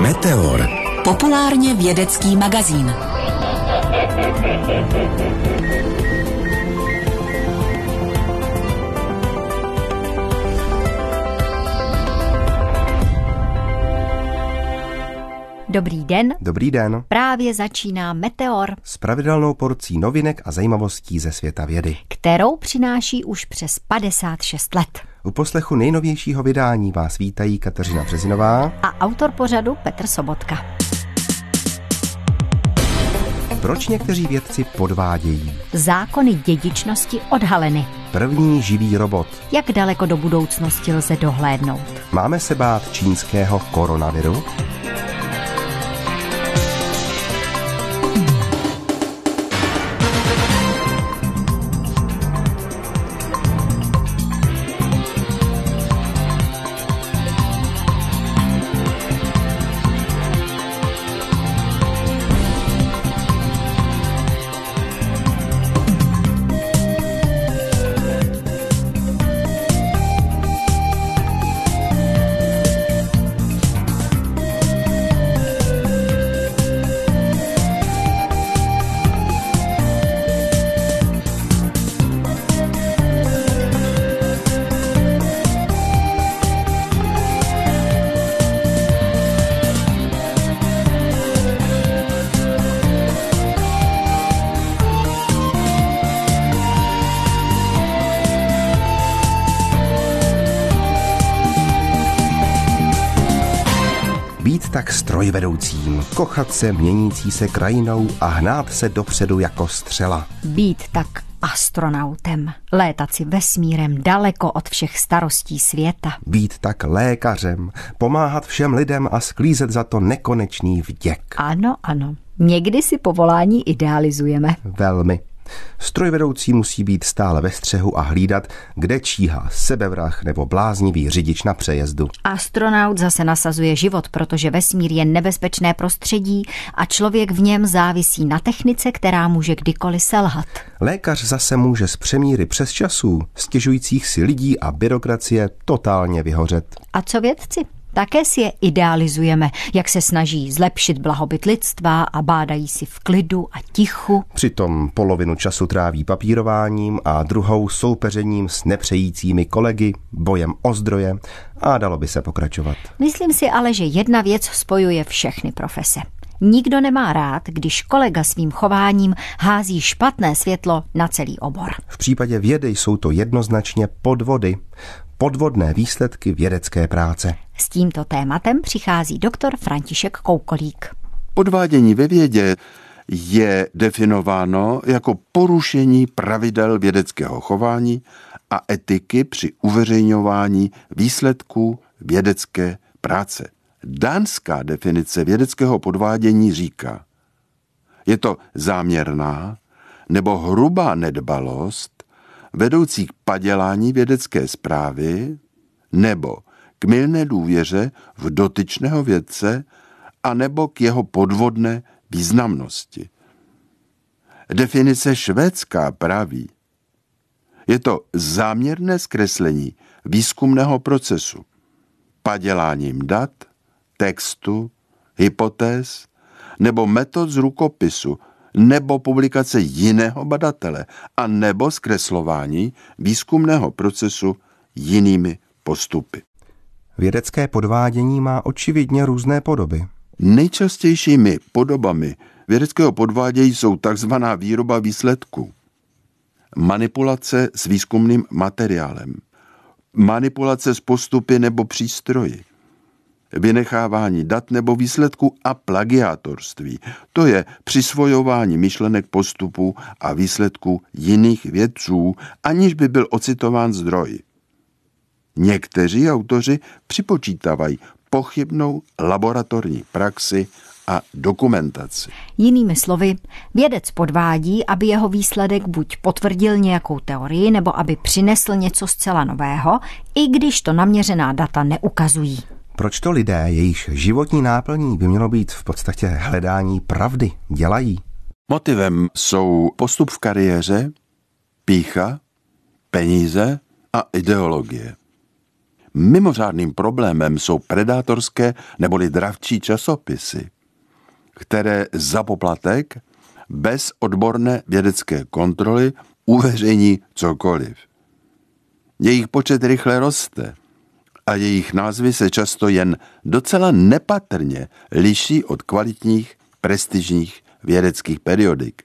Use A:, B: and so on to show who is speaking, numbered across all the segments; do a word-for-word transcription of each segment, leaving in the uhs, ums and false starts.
A: Meteor.
B: Populárně vědecký magazín.
C: Dobrý den.
D: Dobrý den.
C: Právě začíná Meteor.
D: S pravidelnou porcí novinek a zajímavostí ze světa vědy.
C: Kterou přináší už přes padesát šest let.
D: U poslechu nejnovějšího vydání vás vítají Kateřina Březinová
C: a autor pořadu Petr Sobotka.
D: Proč někteří vědci podvádějí?
C: Zákony dědičnosti odhaleny.
D: První živý robot.
C: Jak daleko do budoucnosti lze dohlédnout?
D: Máme se bát čínského koronaviru? Být tak strojvedoucím, kochat se měnící se krajinou a hnát se dopředu jako střela.
C: Být tak astronautem, létat si vesmírem daleko od všech starostí světa.
D: Být tak lékařem, pomáhat všem lidem a sklízet za to nekonečný vděk.
C: Ano, ano. Někdy si povolání idealizujeme.
D: Velmi. Strojvedoucí musí být stále ve střehu a hlídat, kde číhá sebevrah nebo bláznivý řidič na přejezdu.
C: Astronaut zase nasazuje život, protože vesmír je nebezpečné prostředí a člověk v něm závisí na technice, která může kdykoliv selhat.
D: Lékař zase může z přemíry přes časů, stěžujících si lidí a byrokracie totálně vyhořet.
C: A co vědci? Také si je idealizujeme, jak se snaží zlepšit blahobyt lidstva a bádají si v klidu a tichu.
D: Přitom polovinu času tráví papírováním a druhou soupeřením s nepřejícími kolegy, bojem o zdroje a dalo by se pokračovat.
C: Myslím si ale, že jedna věc spojuje všechny profese. Nikdo nemá rád, když kolega svým chováním hází špatné světlo na celý obor.
D: V případě vědy jsou to jednoznačně podvody. Podvodné výsledky vědecké práce.
C: S tímto tématem přichází doktor František Koukolík.
E: Podvádění ve vědě je definováno jako porušení pravidel vědeckého chování a etiky při uveřejňování výsledků vědecké práce. Dánská definice vědeckého podvádění říká, je to záměrná nebo hrubá nedbalost vedoucí k padělání vědecké zprávy nebo k mylné důvěře v dotyčného vědce a nebo k jeho podvodné významnosti. Definice švédská praví, je to záměrné zkreslení výzkumného procesu, paděláním dat, textu, hypotéz nebo metod z rukopisu nebo publikace jiného badatele a nebo zkreslování výzkumného procesu jinými postupy.
D: Vědecké podvádění má očividně různé podoby.
E: Nejčastějšími podobami vědeckého podvádění jsou takzvaná výroba výsledků, manipulace s výzkumným materiálem, manipulace s postupy nebo přístroji, vynechávání dat nebo výsledků a plagiátorství. To je přisvojování myšlenek postupů a výsledků jiných vědců, aniž by byl ocitován zdroj. Někteří autoři připočítávají pochybnou laboratorní praxi a dokumentaci.
C: Jinými slovy, vědec podvádí, aby jeho výsledek buď potvrdil nějakou teorii, nebo aby přinesl něco zcela nového, i když to naměřená data neukazují.
D: Proč to lidé, jejichž životní náplní by mělo být v podstatě hledání pravdy, dělají?
E: Motivem jsou postup v kariéře, pýcha, peníze a ideologie. mimořádným problémem jsou predátorské neboli dravčí časopisy, které za poplatek bez odborné vědecké kontroly uveřejní cokoliv. Jejich počet rychle roste a jejich názvy se často jen docela nepatrně liší od kvalitních, prestižních vědeckých periodik.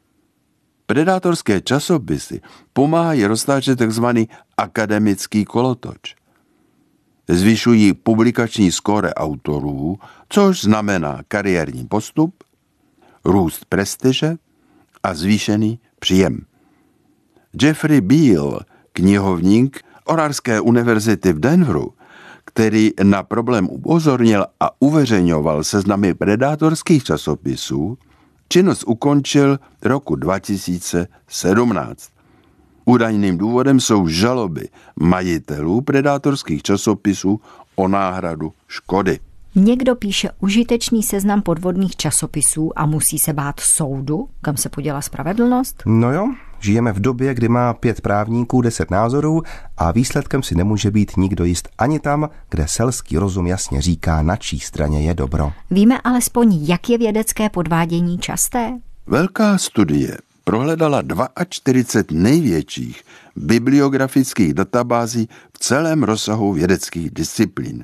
E: Predátorské časopisy pomáhají roztáčet tzv. Akademický kolotoč. Zvyšují publikační skóre autorů, což znamená kariérní postup, růst prestiže a zvýšený příjem. Jeffrey Beall, knihovník Orarské univerzity v Denveru, který na problém upozornil a uveřejňoval seznamy predátorských časopisů, činnost ukončil roku dva tisíce sedmnáct. Údajným důvodem jsou žaloby majitelů predátorských časopisů o náhradu škody.
C: Někdo píše užitečný seznam podvodných časopisů a musí se bát soudu, kam se poděla spravedlnost?
D: No jo, žijeme v době, kdy má pět právníků deset názorů a výsledkem si nemůže být nikdo jist ani tam, kde selský rozum jasně říká, na čí straně je dobro.
C: Víme alespoň, jak je vědecké podvádění časté?
E: Velká studie prohledala čtyřicet dva největších bibliografických databází v celém rozsahu vědeckých disciplín.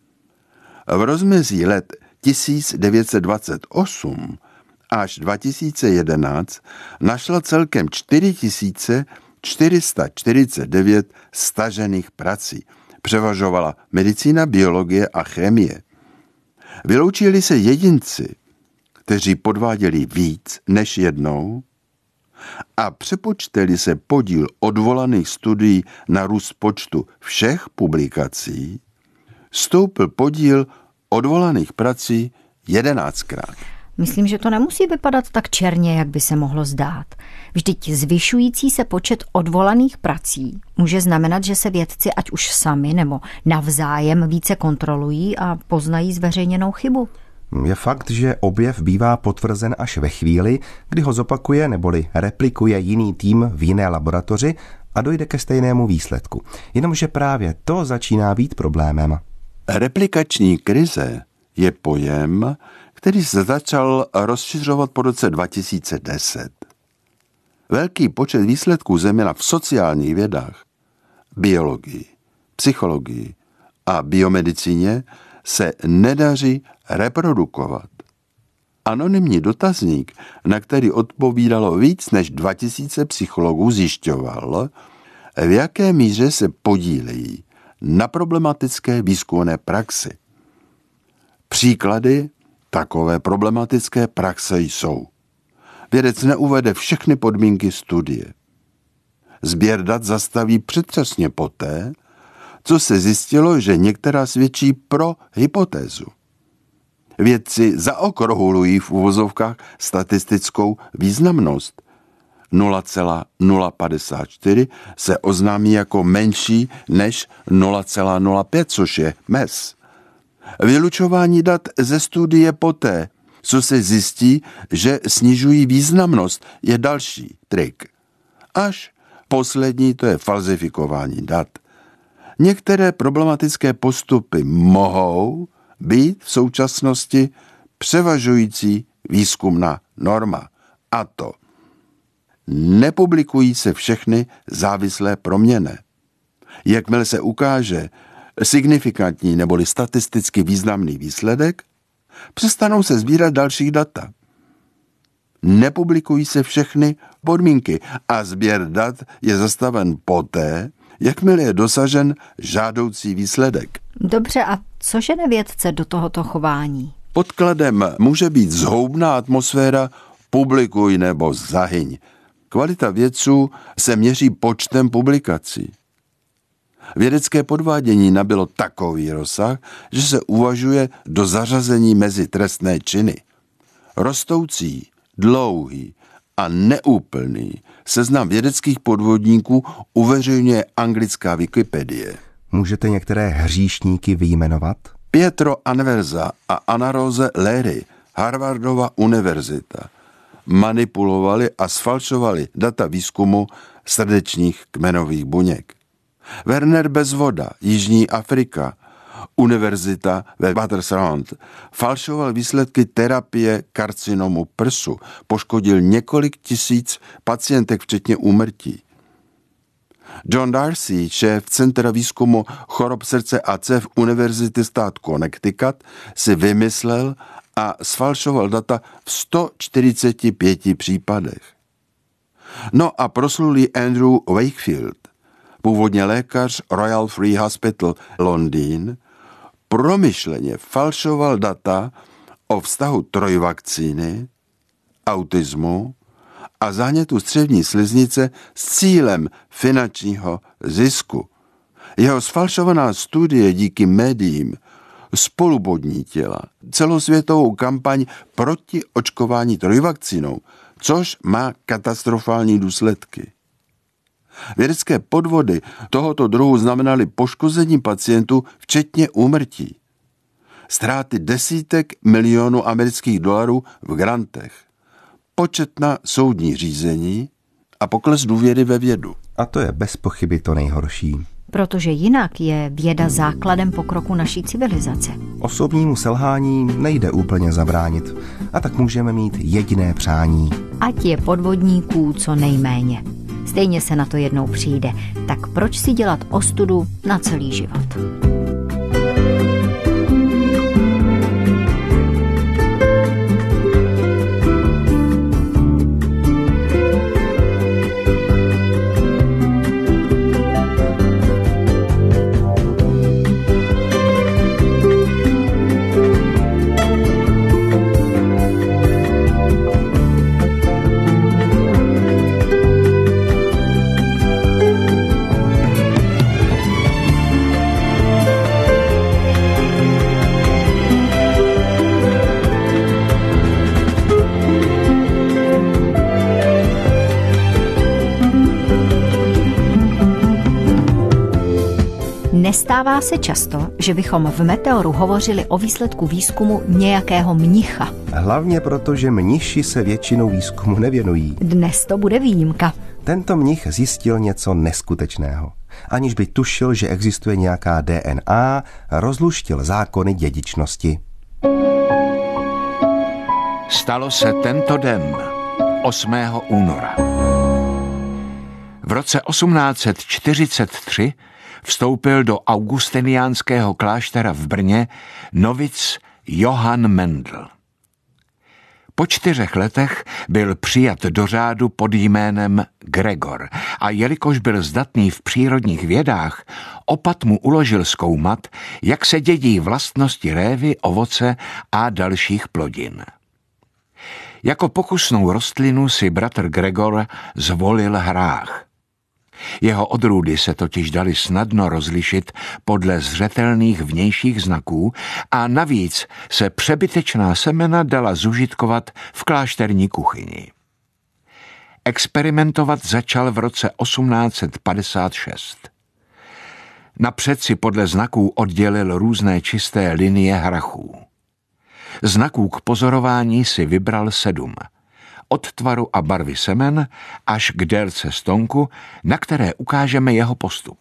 E: V rozmezí let tisíc devět set dvacet osm až dva tisíce jedenáct našla celkem čtyři tisíce čtyři sta čtyřicet devět stažených prací. Převažovala medicína, biologie a chemie. Vyloučili se jedinci, kteří podváděli víc než jednou, a přepočteli se podíl odvolaných studií na růst počtu všech publikací, stoupl podíl odvolaných prací jedenáctkrát.
C: Myslím, že to nemusí vypadat tak černě, jak by se mohlo zdát. Vždyť zvyšující se počet odvolaných prací může znamenat, že se vědci ať už sami nebo navzájem více kontrolují a poznají zveřejněnou chybu.
D: Je fakt, že objev bývá potvrzen až ve chvíli, kdy ho zopakuje neboli replikuje jiný tým v jiné laboratoři a dojde ke stejnému výsledku. Jenomže právě to začíná být problémem.
E: Replikační krize je pojem, který se začal rozšiřovat po roce dva tisíce deset. Velký počet výsledků zejména v sociálních vědách, biologii, psychologii a biomedicíně se nedaří reprodukovat. Anonymní dotazník, na který odpovídalo víc než dva tisíce psychologů, zjišťoval, v jaké míře se podílejí na problematické výzkumné praxi. Příklady takové problematické praxe jsou: vědec neuvede všechny podmínky studie. Sběr dat zastaví předčasně poté, co se zjistilo, že některá svědčí pro hypotézu. Vědci zaokrouhlují v uvozovkách statistickou významnost. nula celá nula padesát čtyři se oznámí jako menší než nula celá nula pět, což je mez. Vylučování dat ze studie poté, co se zjistí, že snižují významnost, je další trik. Až poslední, to je falzifikování dat. Některé problematické postupy mohou být v současnosti převažující výzkumná norma. A to nepublikují se všechny závislé proměny. Jakmile se ukáže signifikantní neboli statisticky významný výsledek, přestanou se sbírat další data. Nepublikují se všechny podmínky a sběr dat je zastaven poté, jakmile je dosažen žádoucí výsledek.
C: Dobře, a co žene vědce do tohoto chování?
E: Podkladem může být zhoubná atmosféra publikuj nebo zahyň. Kvalita vědců se měří počtem publikací. Vědecké podvádění nabylo takový rozsah, že se uvažuje do zařazení mezi trestné činy. Rostoucí, dlouhý a neúplný seznam vědeckých podvodníků uveřejňuje anglická Wikipedie.
D: Můžete některé hříšníky vyjmenovat?
E: Pietro Anversa a Anna Rose Leary, Harvardova univerzita, manipulovali a sfalšovali data výzkumu srdečních kmenových buněk. Werner Bezvoda, Jižní Afrika, univerzita ve Watersound, falšoval výsledky terapie karcinomu prsu, poškodil několik tisíc pacientek, včetně úmrtí. John Darcy, šéf Centra výzkumu chorob srdce a cév Univerzity stát Connecticut, si vymyslel a sfalšoval data v sto čtyřiceti pěti případech. No a proslulý Andrew Wakefield, původně lékař Royal Free Hospital Londýn, promyšleně falšoval data o vztahu trojvakcíny, autismu a zánětu střevní sliznice s cílem finančního zisku. Jeho sfalšovaná studie díky médiím spolubodnítila celosvětovou kampaň proti očkování trojvakcínou, což má katastrofální důsledky. Vědecké podvody tohoto druhu znamenaly poškození pacientů, včetně úmrtí. Ztráty desítek milionů amerických dolarů v grantech, početná soudní řízení a pokles důvěry ve vědu.
D: A to je bez pochyby to nejhorší.
C: Protože jinak je věda základem pokroku naší civilizace.
D: Osobnímu selhání nejde úplně zabránit a tak můžeme mít jediné přání.
C: Ať je podvodníků co nejméně. Stejně se na to jednou přijde, tak proč si dělat ostudu na celý život? Nestává se často, že bychom v Meteoru hovořili o výsledku výzkumu nějakého mnicha.
D: Hlavně proto, že mniši se většinou výzkumu nevěnují.
C: Dnes to bude výjimka.
D: Tento mnich zjistil něco neskutečného. Aniž by tušil, že existuje nějaká D N A, rozluštil zákony dědičnosti.
A: Stalo se tento den, osmého února. V roce osmnáct set čtyřicet tři vstoupil do augustiniánského kláštera v Brně novic Johann Mendel. Po čtyřech letech byl přijat do řádu pod jménem Gregor a jelikož byl zdatný v přírodních vědách, opat mu uložil zkoumat, jak se dědí vlastnosti révy, ovoce a dalších plodin. Jako pokusnou rostlinu si bratr Gregor zvolil hrách. Jeho odrůdy se totiž daly snadno rozlišit podle zřetelných vnějších znaků a navíc se přebytečná semena dala zužitkovat v klášterní kuchyni. Experimentovat začal v roce osmnáct set padesát šest. Napřed si podle znaků oddělil různé čisté linie hrachů. Znaků k pozorování si vybral sedm. Od tvaru a barvy semen až k délce stonku, na které ukážeme jeho postup.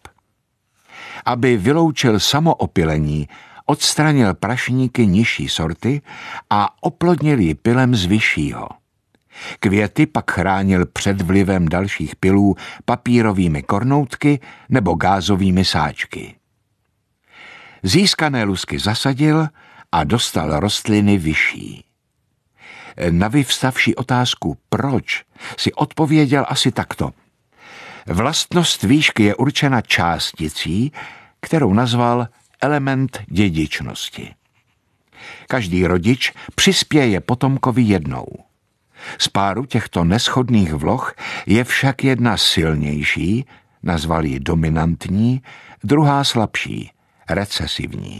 A: Aby vyloučil samoopylení, odstranil prašníky nižší sorty a oplodnil ji pilem z vyššího. Květy pak chránil před vlivem dalších pilů papírovými kornoutky nebo gázovými sáčky. Získané lusky zasadil a dostal rostliny vyšší. Na vyvstavší otázku proč si odpověděl asi takto. Vlastnost výšky je určena částicí, kterou nazval element dědičnosti. Každý rodič přispěje potomkovi jednou. Z páru těchto neshodných vloh je však jedna silnější, nazval ji dominantní, druhá slabší, recesivní.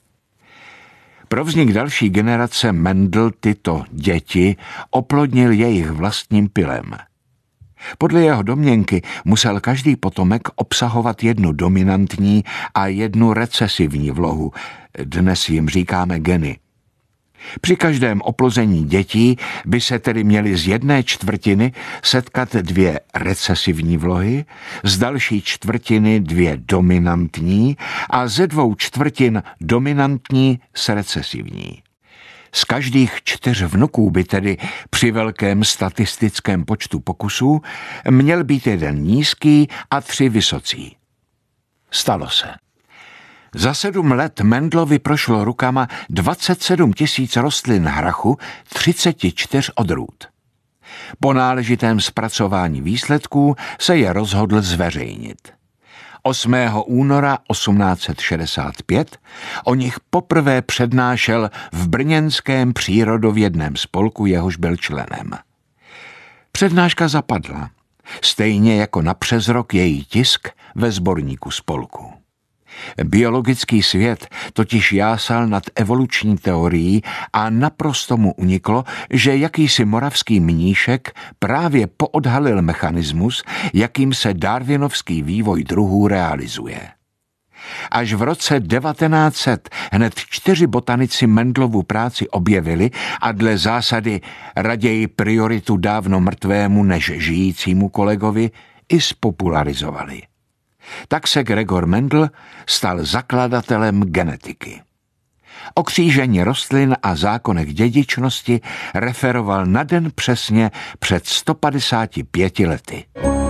A: Pro vznik další generace Mendel tyto děti oplodnil jejich vlastním pilem. Podle jeho domněnky musel každý potomek obsahovat jednu dominantní a jednu recesivní vlohu. Dnes jim říkáme geny. Při každém oplození dětí by se tedy měly z jedné čtvrtiny setkat dvě recesivní vlohy, z další čtvrtiny dvě dominantní a ze dvou čtvrtin dominantní s recesivní. Z každých čtyř vnuků by tedy při velkém statistickém počtu pokusů měl být jeden nízký a tři vysocí. Stalo se. Za sedm let Mendlovi prošlo rukama dvacet sedm tisíc rostlin hrachu třicet čtyři odrůd. Po náležitém zpracování výsledků se je rozhodl zveřejnit. osmého února osmnáct set šedesát pět o nich poprvé přednášel v brněnském přírodovědném spolku, jehož byl členem. Přednáška zapadla, stejně jako na přes rok její tisk ve sborníku spolku. Biologický svět totiž jásal nad evoluční teorií a naprosto mu uniklo, že jakýsi moravský mníšek právě poodhalil mechanismus, jakým se darwinovský vývoj druhů realizuje. Až v roce devatenáct set hned čtyři botanici Mendlovu práci objevili a dle zásady raději prioritu dávno mrtvému než žijícímu kolegovi i spopularizovali. Tak se Gregor Mendel stal zakladatelem genetiky. O křížení rostlin a zákonech dědičnosti referoval na den přesně před sto padesáti pěti lety.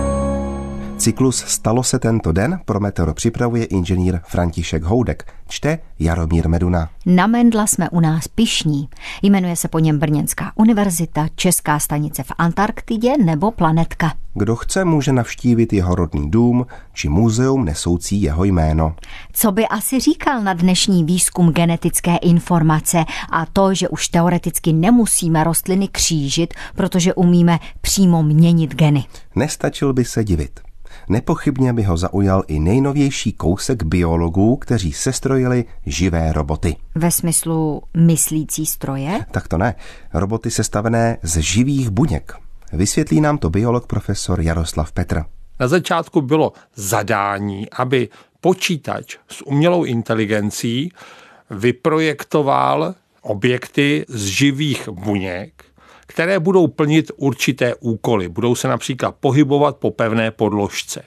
D: Cyklus Stalo se tento den pro Meteo připravuje inženýr František Houdek, čte Jaromír Meduna.
C: Na Mendla jsme u nás pyšní. Jmenuje se po něm Brněnská univerzita, Česká stanice v Antarktidě nebo Planetka.
D: Kdo chce, může navštívit jeho rodný dům či muzeum nesoucí jeho jméno.
C: Co by asi říkal na dnešní výzkum genetické informace a to, že už teoreticky nemusíme rostliny křížit, protože umíme přímo měnit geny?
D: Nestačil by se divit. Nepochybně by ho zaujal i nejnovější kousek biologů, kteří sestrojili živé roboty.
C: Ve smyslu myslící stroje?
D: Tak to ne. Roboty sestavené z živých buněk. Vysvětlí nám to biolog profesor Jaroslav Petr.
F: Na začátku bylo zadání, aby počítač s umělou inteligencí vyprojektoval objekty z živých buněk, které budou plnit určité úkoly. Budou se například pohybovat po pevné podložce.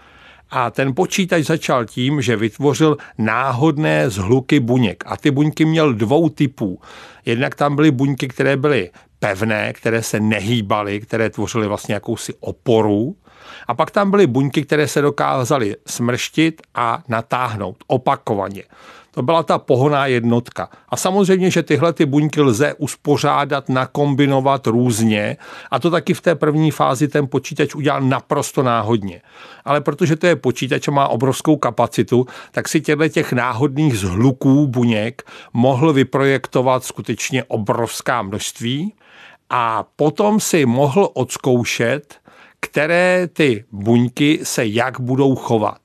F: A ten počítač začal tím, že vytvořil náhodné zhluky buněk. A ty buňky měl dvou typů. Jednak tam byly buňky, které byly pevné, které se nehýbaly, které tvořily vlastně jakousi oporu. A pak tam byly buňky, které se dokázaly smrštit a natáhnout opakovaně. To byla ta pohonná jednotka. A samozřejmě, že tyhle ty buňky lze uspořádat, nakombinovat různě a to taky v té první fázi ten počítač udělal naprosto náhodně. Ale protože to je počítač a má obrovskou kapacitu, tak si těchto těch náhodných zhluků buněk mohl vyprojektovat skutečně obrovská množství a potom si mohl odzkoušet, které ty buňky se jak budou chovat.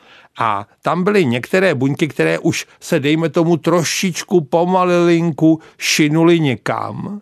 F: A tam byly některé buňky, které už se, dejme tomu, trošičku pomalilinku šinuly někam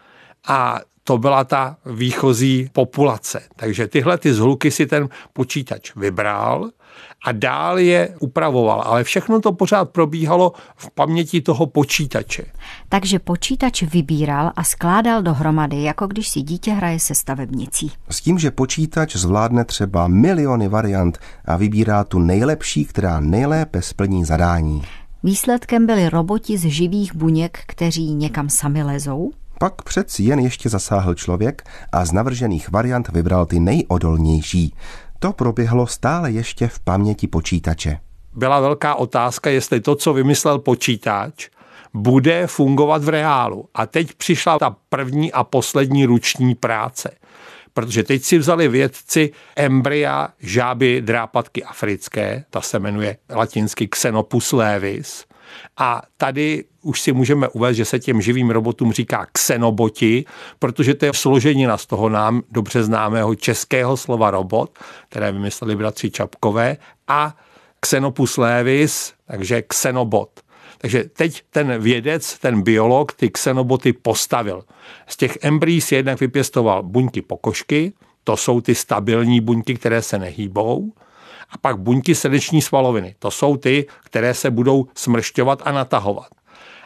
F: a to byla ta výchozí populace. Takže tyhle ty zhluky si ten počítač vybral a dál je upravoval. Ale všechno to pořád probíhalo v paměti toho počítače.
C: Takže počítač vybíral a skládal dohromady, jako když si dítě hraje se stavebnicí.
D: S tím, že počítač zvládne třeba miliony variant a vybírá tu nejlepší, která nejlépe splní zadání.
C: Výsledkem byli roboti z živých buněk, kteří někam sami lezou.
D: Pak přeci jen ještě zasáhl člověk a z navržených variant vybral ty nejodolnější. To proběhlo stále ještě v paměti počítače.
F: Byla velká otázka, jestli to, co vymyslel počítač, bude fungovat v reálu. A teď přišla ta první a poslední ruční práce. Protože teď si vzali vědci embrya žáby drápatky africké, ta se jmenuje latinsky Xenopus laevis, a tady už si můžeme uvést, že se těm živým robotům říká xenoboti, protože to je složenina z toho nám dobře známého českého slova robot, které vymysleli bratři Čapkové, a Xenopus laevis, takže xenobot. Takže teď ten vědec, ten biolog, ty xenoboty postavil. Z těch embryí si jednak vypěstoval buňky pokožky, to jsou ty stabilní buňky, které se nehýbou, a pak buňky srdeční svaloviny. To jsou ty, které se budou smršťovat a natahovat.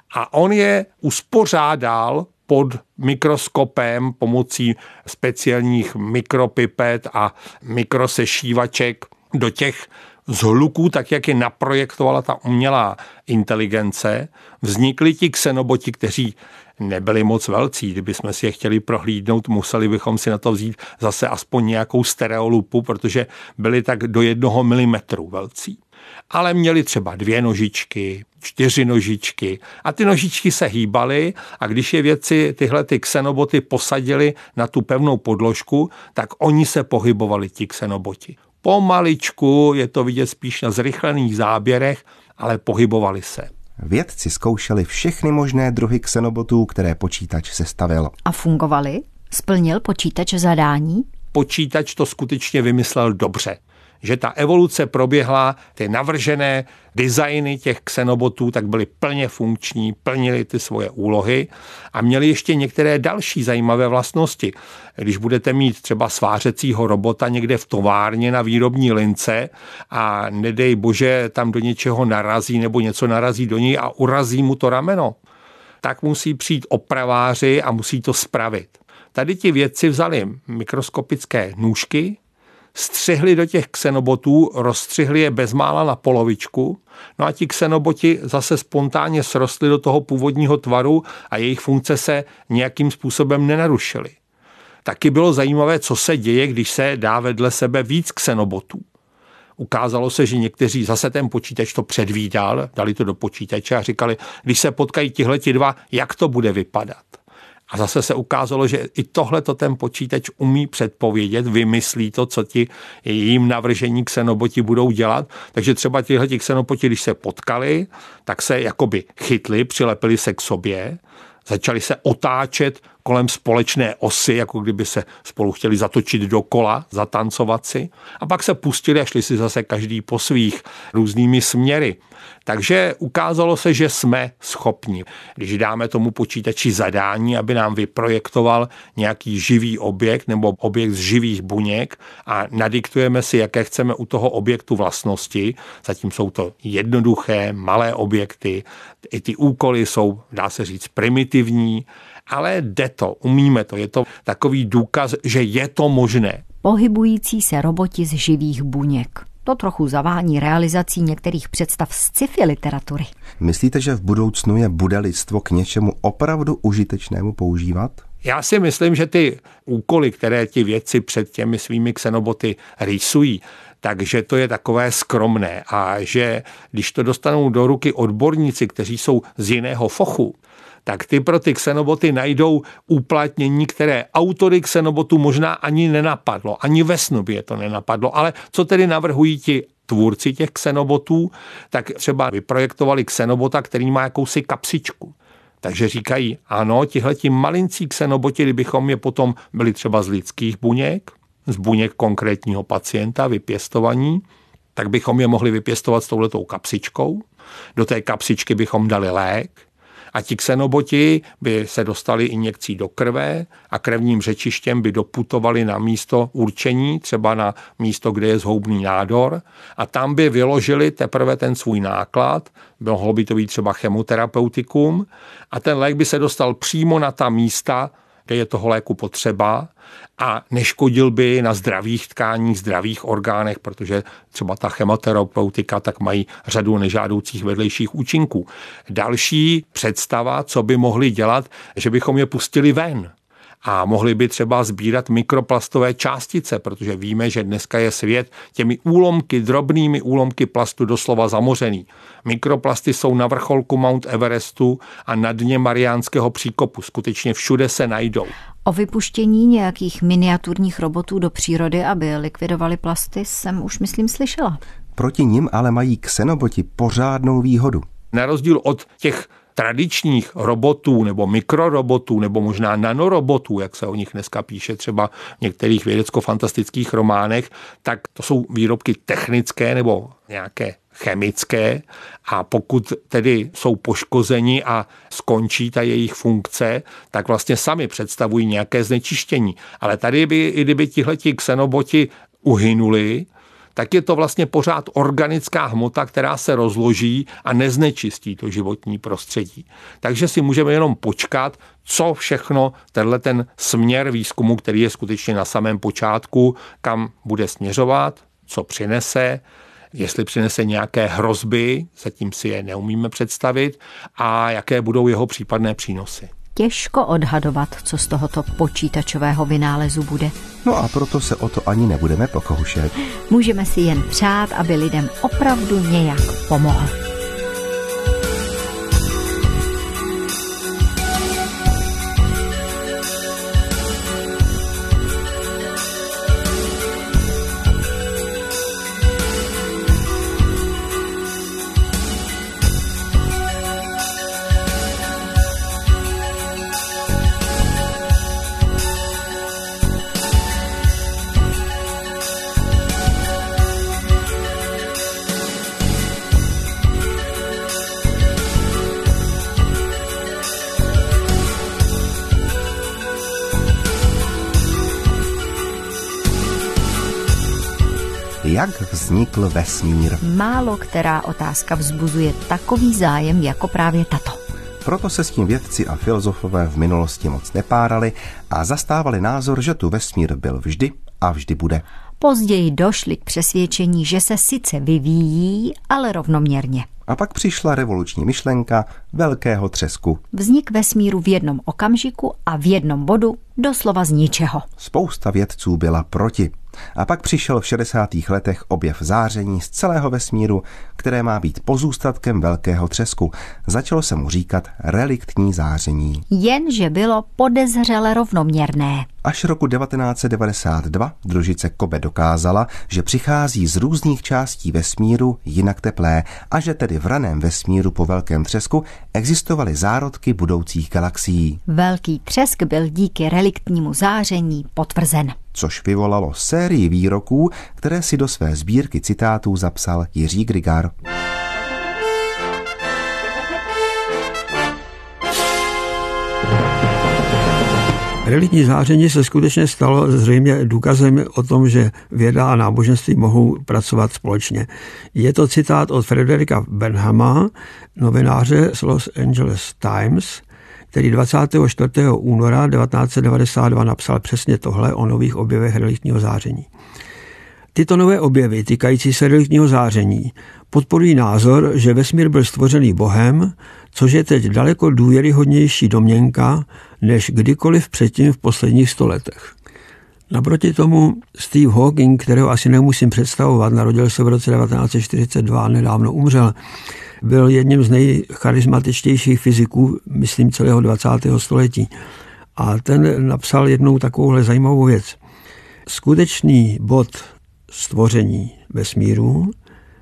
F: A on je uspořádal pod mikroskopem pomocí speciálních mikropipet a mikrosešívaček do těch zhluků, tak jak je naprojektovala ta umělá inteligence, vznikli ti xenoboti, kteří nebyli moc velcí. Kdybychom si je chtěli prohlídnout, museli bychom si na to vzít zase aspoň nějakou stereolupu, protože byli tak do jednoho milimetru velcí. Ale měli třeba dvě nožičky, čtyři nožičky a ty nožičky se hýbaly a když je vědci tyhle ty xenoboty posadili na tu pevnou podložku, tak oni se pohybovali, ti xenoboti. Pomaličku, je to vidět spíš na zrychlených záběrech, ale pohybovali se.
D: Vědci zkoušeli všechny možné druhy xenobotů, které počítač sestavil.
C: A fungovaly? Splnil počítač zadání?
F: Počítač to skutečně vymyslel dobře. Že ta evoluce proběhla, ty navržené designy těch xenobotů tak byly plně funkční, plnily ty svoje úlohy a měly ještě některé další zajímavé vlastnosti. Když budete mít třeba svářecího robota někde v továrně na výrobní lince a nedej bože tam do něčeho narazí nebo něco narazí do něj a urazí mu to rameno, tak musí přijít opraváři a musí to spravit. Tady ti vědci vzali mikroskopické nůžky, střihli do těch xenobotů, rozstřihli je bezmála na polovičku, no a ti xenoboti zase spontánně srostli do toho původního tvaru a jejich funkce se nějakým způsobem nenarušily. Taky bylo zajímavé, co se děje, když se dá vedle sebe víc xenobotů. Ukázalo se, že někteří, zase ten počítač to předvídal, dali to do počítače a říkali, když se potkají tihleti dva, jak to bude vypadat. A zase se ukázalo, že i tohle to ten počítač umí předpovědět, vymyslí to, co ti jím navržení xenoboti budou dělat. Takže třeba tihleti xenoboti, když se potkali, tak se jakoby chytli, přilepili se k sobě, začali se otáčet kolem společné osy, jako kdyby se spolu chtěli zatočit dokola, zatancovat si. A pak se pustili a šli si zase každý po svých různými směry. Takže ukázalo se, že jsme schopni. Když dáme tomu počítači zadání, aby nám vyprojektoval nějaký živý objekt nebo objekt z živých buněk a nadiktujeme si, jaké chceme u toho objektu vlastnosti, zatím jsou to jednoduché, malé objekty, i ty úkoly jsou, dá se říct, primitivní, ale jde to, umíme to, je to takový důkaz, že je to možné.
C: Pohybující se roboti z živých buněk. To trochu zavání realizací některých představ z sci-fi literatury.
D: Myslíte, že v budoucnu je bude lidstvo k něčemu opravdu užitečnému používat?
F: Já si myslím, že ty úkoly, které ti vědci před těmi svými xenoboty rýsují, takže to je takové skromné a že když to dostanou do ruky odborníci, kteří jsou z jiného fochu, tak ty pro ty xenoboty najdou uplatnění, které autory xenobotů možná ani nenapadlo, ani ve snu by je to nenapadlo, ale co tedy navrhují ti tvůrci těch xenobotů, tak třeba vyprojektovali xenobota, který má jakousi kapsičku. Takže říkají, ano, tihleti malincí xenoboti, kdybychom je potom byli třeba z lidských buněk, z buněk konkrétního pacienta vypěstovaní, tak bychom je mohli vypěstovat s touhletou kapsičkou. Do té kapsičky bychom dali lék, a ti xenoboti by se dostali injekcí do krve a krevním řečištěm by doputovali na místo určení, třeba na místo, kde je zhoubný nádor a tam by vyložili teprve ten svůj náklad, mohlo by to být třeba chemoterapeutikum a ten lék by se dostal přímo na ta místa, kde je toho léku potřeba a neškodil by na zdravých tkáních, zdravých orgánech, protože třeba ta chemoterapeutika tak mají řadu nežádoucích vedlejších účinků. Další představa, co by mohli dělat, že bychom je pustili ven a mohli by třeba sbírat mikroplastové částice, protože víme, že dneska je svět těmi úlomky, drobnými úlomky plastu doslova zamořený. Mikroplasty jsou na vrcholku Mount Everestu a na dně Mariánského příkopu. Skutečně všude se najdou.
C: O vypuštění nějakých miniaturních robotů do přírody, aby likvidovali plasty, jsem už myslím slyšela.
D: Proti nim ale mají xenoboti pořádnou výhodu.
F: Na rozdíl od těch tradičních robotů nebo mikrorobotů nebo možná nanorobotů, jak se o nich dneska píše třeba v některých vědecko-fantastických románech, tak to jsou výrobky technické nebo nějaké chemické a pokud tedy jsou poškozeni a skončí ta jejich funkce, tak vlastně sami představují nějaké znečištění. Ale tady by, i kdyby tihleti xenoboti uhynuli, tak je to vlastně pořád organická hmota, která se rozloží a neznečistí to životní prostředí. Takže si můžeme jenom počkat, co všechno tenhle ten směr výzkumu, který je skutečně na samém počátku, kam bude směřovat, co přinese, jestli přinese nějaké hrozby, zatím si je neumíme představit, a jaké budou jeho případné přínosy.
C: Těžko odhadovat, co z tohoto počítačového vynálezu bude.
D: No a proto se o to ani nebudeme pokoušet.
C: Můžeme si jen přát, aby lidem opravdu nějak pomohl.
D: Jak vznikl vesmír?
C: Málo která otázka vzbuzuje takový zájem jako právě tato.
D: Proto se s tím vědci a filozofové v minulosti moc nepárali a zastávali názor, že tu vesmír byl vždy a vždy bude.
C: Později došli k přesvědčení, že se sice vyvíjí, ale rovnoměrně.
D: A pak přišla revoluční myšlenka velkého třesku.
C: Vznik vesmíru v jednom okamžiku a v jednom bodu, doslova z ničeho.
D: Spousta vědců byla proti. A pak přišel v šedesátých letech objev záření z celého vesmíru, které má být pozůstatkem velkého třesku. Začalo se mu říkat reliktní záření.
C: Jenže bylo podezřele rovnoměrné.
D: Až roku devatenáct set devadesát dva družice Kobe dokázala, že přichází z různých částí vesmíru jinak teplé a že tedy v raném vesmíru po velkém třesku existovaly zárodky budoucích galaxií.
C: Velký třesk byl díky reliktnímu záření potvrzen.
D: Což vyvolalo sérii výroků, které si do své sbírky citátů zapsal Jiří Grigar.
G: Reliktní záření se skutečně stalo zřejmě důkazem o tom, že věda a náboženství mohou pracovat společně. Je to citát od Frederika Bernhama, novináře z Los Angeles Times, který dvacátého čtvrtého února devatenáct set devadesát dva napsal přesně tohle o nových objevech reliktního záření. Tyto nové objevy týkající se reliktního záření podporují názor, že vesmír byl stvořený Bohem, což je teď daleko důvěryhodnější domněnka než kdykoliv předtím v posledních stoletech. Naproti tomu Steve Hawking, kterého asi nemusím představovat, narodil se v roce devatenáct set čtyřicet dva a nedávno umřel, byl jedním z nejcharismatičtějších fyziků, myslím, celého dvacátého století. A ten napsal jednou takovouhle zajímavou věc. Skutečný bod stvoření vesmíru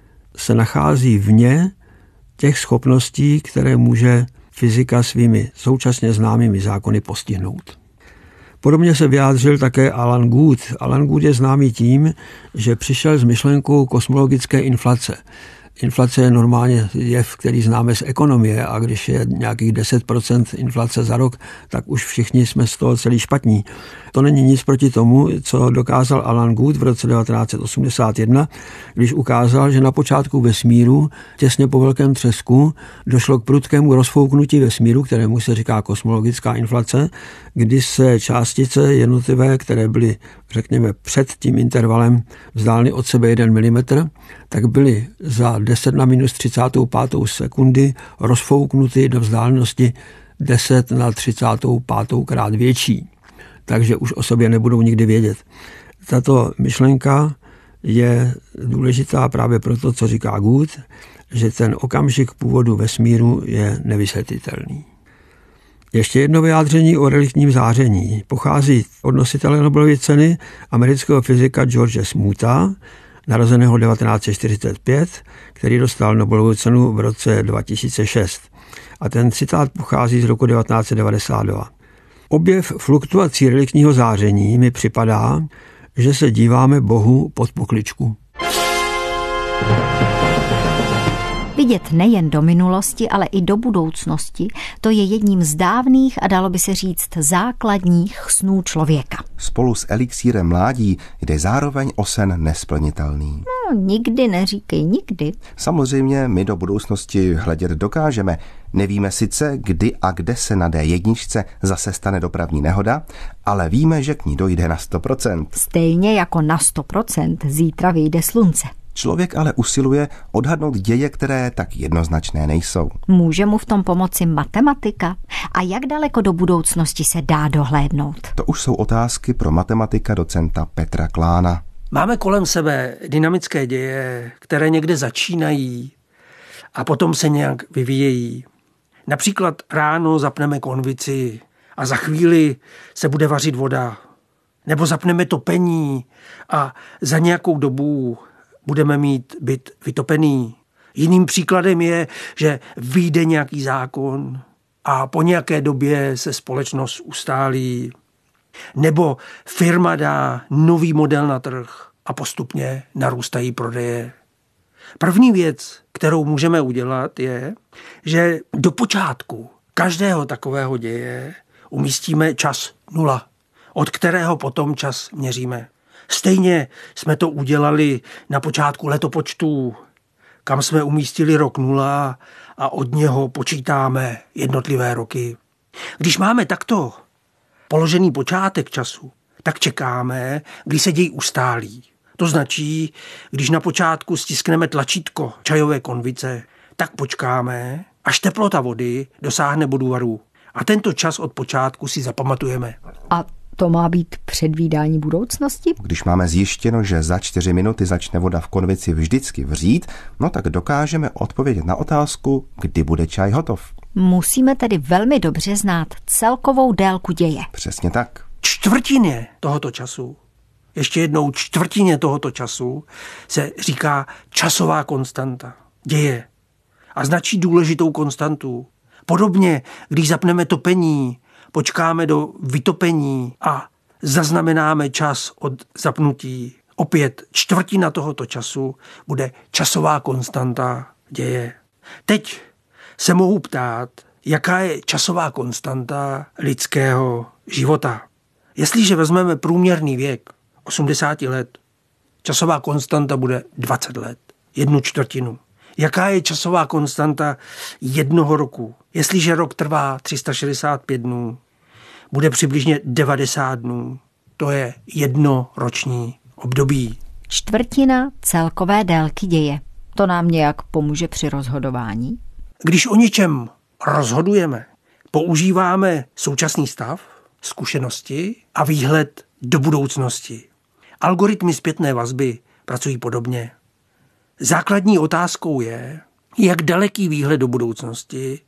G: se nachází vně těch schopností, které může fyzika svými současně známými zákony postihnout. Podobně se vyjádřil také Alan Guth. Alan Guth je známý tím, že přišel s myšlenkou kosmologické inflace. Inflace je normálně jev, který známe z ekonomie, a když je nějakých deset procent inflace za rok, tak už všichni jsme z toho celý špatní. To není nic proti tomu, co dokázal Alan Guth v roce devatenáct set osmdesát jedna, když ukázal, že na počátku vesmíru, těsně po velkém třesku, došlo k prudkému rozfouknutí vesmíru, kterému se říká kosmologická inflace, kdy se částice jednotlivé, které byly, řekněme, před tím intervalem vzdáleny od sebe jeden milimetr, tak byly za deset na minus třicátou pátou sekundy rozfouknuty do vzdálenosti deset na třicátou pátou krát větší. Takže už o sobě nebudou nikdy vědět. Tato myšlenka je důležitá právě proto, co říká Guth, že ten okamžik původu vesmíru je nevysvětlitelný. Ještě jedno vyjádření o reliktním záření pochází od nositele Nobelovy ceny, amerického fyzika George Smoota, narozeného devatenáct set čtyřicet pět, který dostal Nobelovu cenu v roce dva tisíce šest. A ten citát pochází z roku devatenáct set devadesát dva. Objev fluktuací reliktního záření mi připadá, že se díváme Bohu pod pokličku.
C: Vidět nejen do minulosti, ale i do budoucnosti, to je jedním z dávných a dalo by se říct základních snů člověka.
D: Spolu s elixírem mládí jde zároveň o sen nesplnitelný.
C: No, nikdy neříkej nikdy.
D: Samozřejmě my do budoucnosti hledět dokážeme. Nevíme sice, kdy a kde se na dé jedničce zase stane dopravní nehoda, ale víme, že k ní dojde na sto procent.
C: Stejně jako na sto procent zítra vyjde slunce.
D: Člověk ale usiluje odhadnout děje, které tak jednoznačné nejsou.
C: Může mu v tom pomoci matematika? A jak daleko do budoucnosti se dá dohlédnout?
D: To už jsou otázky pro matematika docenta Petra Klána.
H: Máme kolem sebe dynamické děje, které někde začínají a potom se nějak vyvíjejí. Například ráno zapneme konvici a za chvíli se bude vařit voda. Nebo zapneme topení a za nějakou dobu budeme mít byt vytopený. Jiným příkladem je, že vyjde nějaký zákon a po nějaké době se společnost ustálí. Nebo firma dá nový model na trh a postupně narůstají prodeje. První věc, kterou můžeme udělat, je, že do počátku každého takového děje umístíme čas nula, od kterého potom čas měříme. Stejně jsme to udělali na počátku letopočtu, kam jsme umístili rok nula a od něho počítáme jednotlivé roky. Když máme takto položený počátek času, tak čekáme, kdy se děj ustálí. To značí, když na počátku stiskneme tlačítko čajové konvice, tak počkáme, až teplota vody dosáhne bodu varu. A tento čas od počátku si zapamatujeme.
C: A to má být předvídání budoucnosti?
D: Když máme zjištěno, že za čtyři minuty začne voda v konvici vždycky vřít, no tak dokážeme odpovědět na otázku, kdy bude čaj hotov.
C: Musíme tedy velmi dobře znát celkovou délku děje.
D: Přesně tak.
H: Čtvrtině tohoto času, ještě jednou čtvrtině tohoto času se říká časová konstanta děje a značí důležitou konstantu. Podobně, když zapneme topení, počkáme do vytopení a zaznamenáme čas od zapnutí. Opět čtvrtina tohoto času bude časová konstanta děje. Teď se mohu ptát, jaká je časová konstanta lidského života. Jestliže vezmeme průměrný věk osmdesát let, časová konstanta bude dvacet let, jednu čtvrtinu. Jaká je časová konstanta jednoho roku? Jestliže rok trvá tři sta šedesát pět dnů, bude přibližně devadesát dnů. To je jedno roční období.
C: Čtvrtina celkové délky děje. To nám nějak pomůže při rozhodování?
H: Když o něčem rozhodujeme, používáme současný stav, zkušenosti a výhled do budoucnosti. Algoritmy zpětné vazby pracují podobně. Základní otázkou je, jak daleký výhled do budoucnosti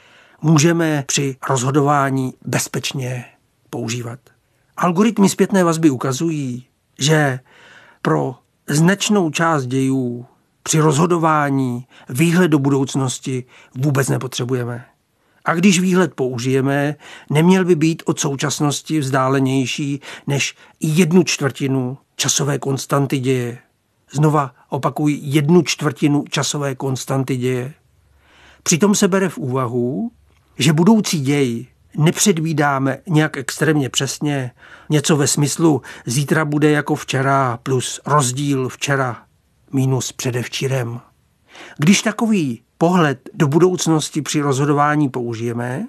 H: můžeme při rozhodování bezpečně používat. Algoritmy zpětné vazby ukazují, že pro značnou část dějů při rozhodování výhled do budoucnosti vůbec nepotřebujeme. A když výhled použijeme, neměl by být od současnosti vzdálenější než jednu čtvrtinu časové konstanty děje. Znova opakuji, jednu čtvrtinu časové konstanty děje. Přitom se bere v úvahu, že budoucí děj nepředvídáme nějak extrémně přesně, něco ve smyslu zítra bude jako včera plus rozdíl včera minus předevčírem. Když takový pohled do budoucnosti při rozhodování použijeme,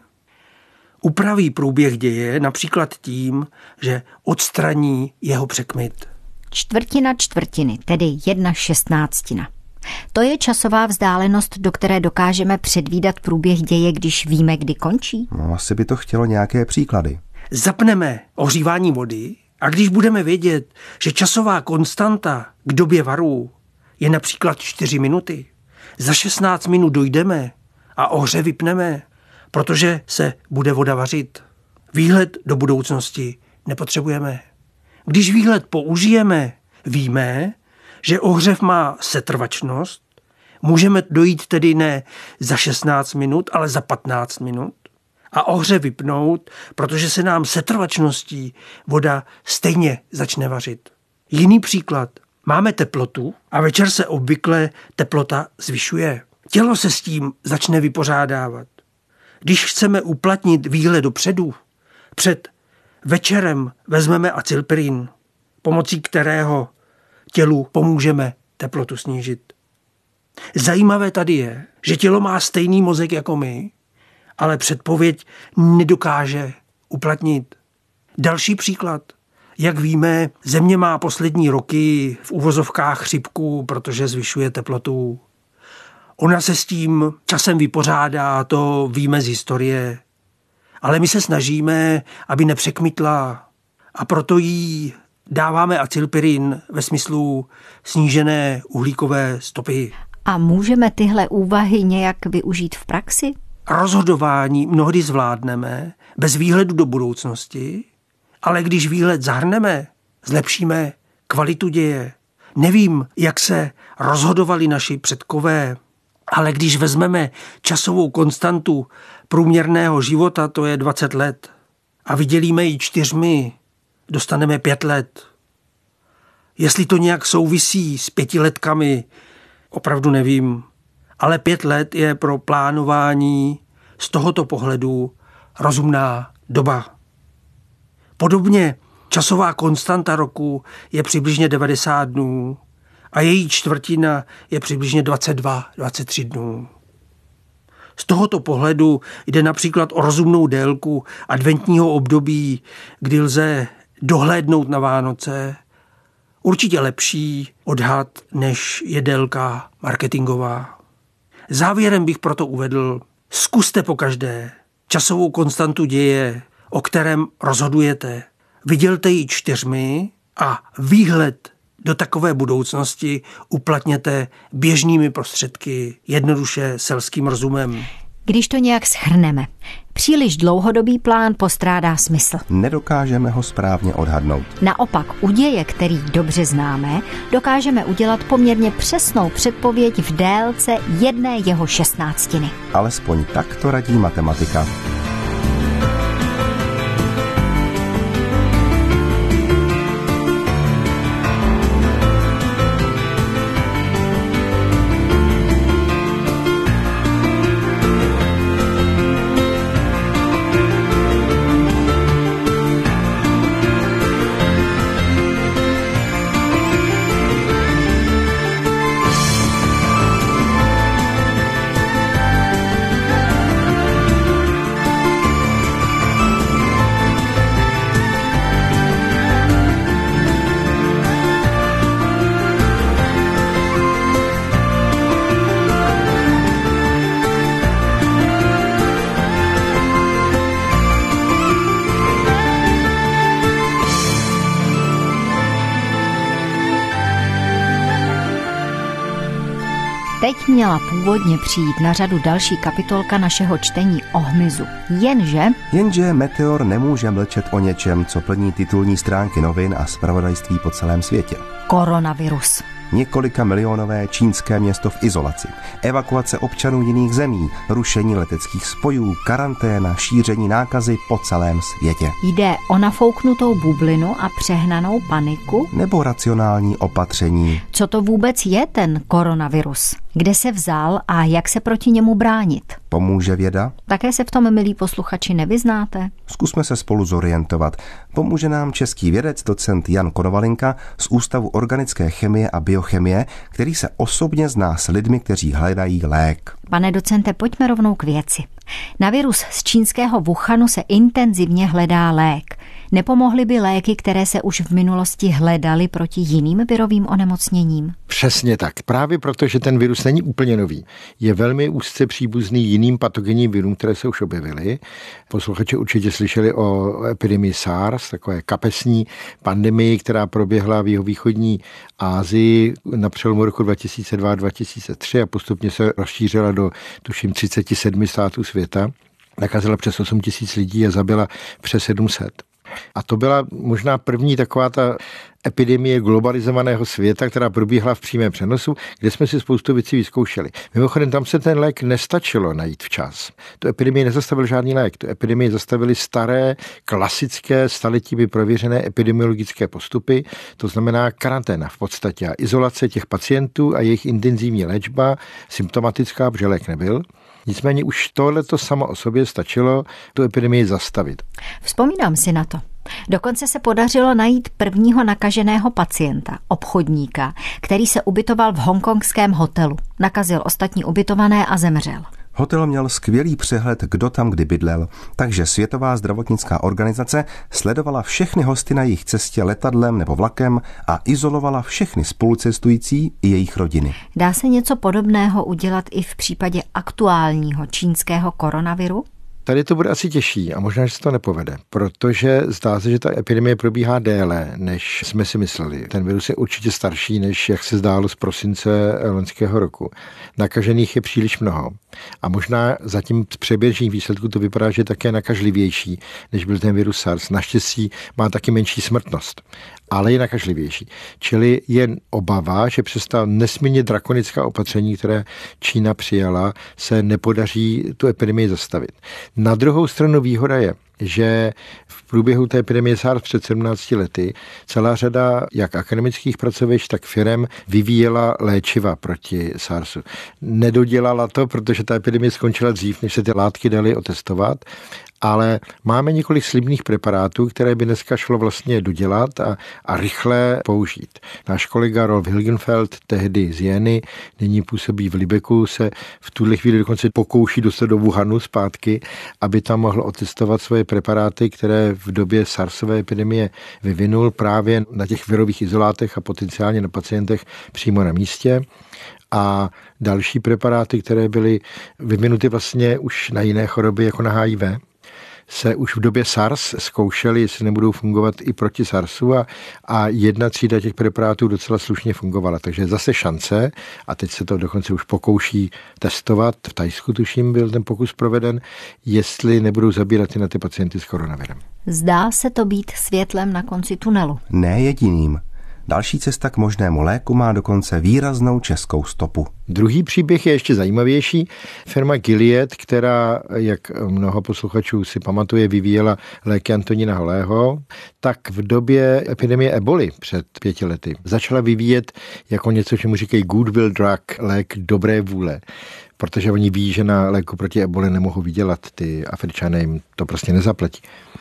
H: upraví průběh děje například tím, že odstraní jeho překmyt.
C: Čtvrtina čtvrtiny, tedy jedna šestnáctina. To je časová vzdálenost, do které dokážeme předvídat průběh děje, když víme, kdy končí?
D: No, asi by to chtělo nějaké příklady.
H: Zapneme ohřívání vody a když budeme vědět, že časová konstanta k době varu je například čtyři minuty, za šestnáct minut dojdeme a ohře vypneme, protože se bude voda vařit. Výhled do budoucnosti nepotřebujeme. Když výhled použijeme, víme, že ohřev má setrvačnost, můžeme dojít tedy ne za šestnáct minut, ale za patnáct minut a ohřev vypnout, protože se nám setrvačností voda stejně začne vařit. Jiný příklad. Máme teplotu a večer se obvykle teplota zvyšuje. Tělo se s tím začne vypořádávat. Když chceme uplatnit výhled dopředu, před večerem vezmeme acylpirin, pomocí kterého tělu pomůžeme teplotu snížit. Zajímavé tady je, že tělo má stejný mozek jako my, ale předpověď nedokáže uplatnit. Další příklad. Jak víme, Země má poslední roky v uvozovkách chřipku, protože zvyšuje teplotu. Ona se s tím časem vypořádá, to víme z historie. Ale my se snažíme, aby nepřekmitla, a proto jí dáváme acylpirin ve smyslu snížené uhlíkové stopy.
C: A můžeme tyhle úvahy nějak využít v praxi?
H: Rozhodování mnohdy zvládneme bez výhledu do budoucnosti, ale když výhled zahrneme, zlepšíme kvalitu děje. Nevím, jak se rozhodovali naši předkové, ale když vezmeme časovou konstantu průměrného života, to je dvacet let, a vydělíme ji čtyřmi, dostaneme pět let. Jestli to nějak souvisí s pětiletkami, opravdu nevím, ale pět let je pro plánování z tohoto pohledu rozumná doba. Podobně časová konstanta roku je přibližně devadesát dnů a její čtvrtina je přibližně dvacet dva dvacet tři dnů. Z tohoto pohledu jde například o rozumnou délku adventního období, kdy lze dohlédnout na Vánoce, určitě lepší odhad, než je délka marketingová. Závěrem bych proto uvedl, zkuste pokaždé časovou konstantu děje, o kterém rozhodujete. Vydělte ji čtyřmi a výhled do takové budoucnosti uplatněte běžnými prostředky, jednoduše selským rozumem.
C: Když to nějak shrneme, příliš dlouhodobý plán postrádá smysl.
D: Nedokážeme ho správně odhadnout.
C: Naopak u děje, který dobře známe, dokážeme udělat poměrně přesnou předpověď v délce jedné jeho šestnáctiny.
D: Alespoň tak to radí matematika.
C: Teď měla původně přijít na řadu další kapitolka našeho čtení o hmyzu. Jenže...
D: Jenže Meteor nemůže mlčet o něčem, co plní titulní stránky novin a zpravodajství po celém světě.
C: Koronavirus.
D: Několika milionové čínské město v izolaci, evakuace občanů jiných zemí, rušení leteckých spojů, karanténa, šíření nákazy po celém světě.
C: Jde o nafouknutou bublinu a přehnanou paniku?
D: Nebo racionální opatření?
C: Co to vůbec je ten koronavirus? Kde se vzal a jak se proti němu bránit?
D: Pomůže věda?
C: Také se v tom, milí posluchači, nevyznáte?
D: Zkusme se spolu zorientovat. Pomůže nám český vědec, docent Jan Konovalinka z Ústavu organické chemie a biochemie, který se osobně zná s lidmi, kteří hledají lék.
C: Pane docente, pojďme rovnou k věci. Na virus z čínského Wuhanu se intenzivně hledá lék. Nepomohly by léky, které se už v minulosti hledaly proti jiným virovým onemocněním?
I: Přesně tak. Právě proto, že ten virus není úplně nový. Je velmi úzce příbuzný jiným patogenním virům, které se už objevily. Posluchači určitě slyšeli o epidemii SARS, takové kapesní pandemii, která proběhla v jihovýchodní Asii na přelomu roku dva tisíce dva a dva tisíce tři a postupně se rozšířila do tuším třicet sedm států světa. Nakazila přes osm tisíc lidí a zabila přes sedm set. A to byla možná první taková ta epidemie globalizovaného světa, která probíhala v přímém přenosu, kde jsme si spoustu věcí vyzkoušeli. Mimochodem, tam se ten lék nestačilo najít včas. Tu epidemii nezastavil žádný lék. Tu epidemii zastavili staré, klasické, staletími prověřené epidemiologické postupy, to znamená karanténa v podstatě a izolace těch pacientů a jejich intenzivní léčba, symptomatická, protože lék nebyl. Nicméně už tohleto samo o sobě stačilo tu epidemii zastavit.
C: Vzpomínám si na to. Dokonce se podařilo najít prvního nakaženého pacienta, obchodníka, který se ubytoval v hongkongském hotelu. Nakazil ostatní ubytované a zemřel.
D: Hotel měl skvělý přehled, kdo tam kdy bydlel, takže Světová zdravotnická organizace sledovala všechny hosty na jejich cestě letadlem nebo vlakem a izolovala všechny spolucestující i jejich rodiny.
C: Dá se něco podobného udělat i v případě aktuálního čínského koronaviru?
I: Tady to bude asi těžší a možná, že se to nepovede, protože zdá se, že ta epidemie probíhá déle, než jsme si mysleli. Ten virus je určitě starší, než jak se zdálo z prosince loňského roku. Nakažených je příliš mnoho a možná zatím z přeběžných výsledků to vypadá, že je také nakažlivější, než byl ten virus SARS. Naštěstí má taky menší smrtnost, ale je nakažlivější. Čili je obava, že přes ta nesmírně drakonická opatření, které Čína přijala, se nepodaří tu epidemii zastavit. Na druhou stranu výhoda je, že v průběhu té epidemie SARS před sedmnácti lety celá řada jak akademických pracovišť, tak firem vyvíjela léčiva proti SARSu. Nedodělala to, protože ta epidemie skončila dřív, než se ty látky daly otestovat, ale máme několik slibných preparátů, které by dneska šlo vlastně dodělat a, a rychle použít. Náš kolega Rolf Hilgenfeld, tehdy z Jeny, nyní působí v Lübecku, se v tuhle chvíli dokonce pokouší dostat do Wuhanu zpátky, aby tam mohl otestovat svoje preparáty, které v době SARSové epidemie vyvinul právě na těch virových izolátech a potenciálně na pacientech přímo na místě. A další preparáty, které byly vyvinuty vlastně už na jiné choroby, jako na H I V, se už v době SARS zkoušeli, jestli nebudou fungovat i proti SARSu a, a jedna třída těch preparátů docela slušně fungovala. Takže zase šance a teď se to dokonce už pokouší testovat. V Thajsku tuším byl ten pokus proveden, jestli nebudou zabírat i na ty pacienty s koronavirem.
C: Zdá se to být světlem na konci tunelu.
D: Ne jediným. Další cesta k možnému léku má dokonce výraznou českou stopu.
I: Druhý příběh je ještě zajímavější. Firma Gilead, která, jak mnoho posluchačů si pamatuje, vyvíjela léky Antonína Holého, tak v době epidemie eboli před pěti lety začala vyvíjet jako něco, čemu říkají goodwill drug, lék dobré vůle. Protože oni ví, že na léku proti eboli nemohou vydělat, ty Afričané jim to prostě nezaplatí.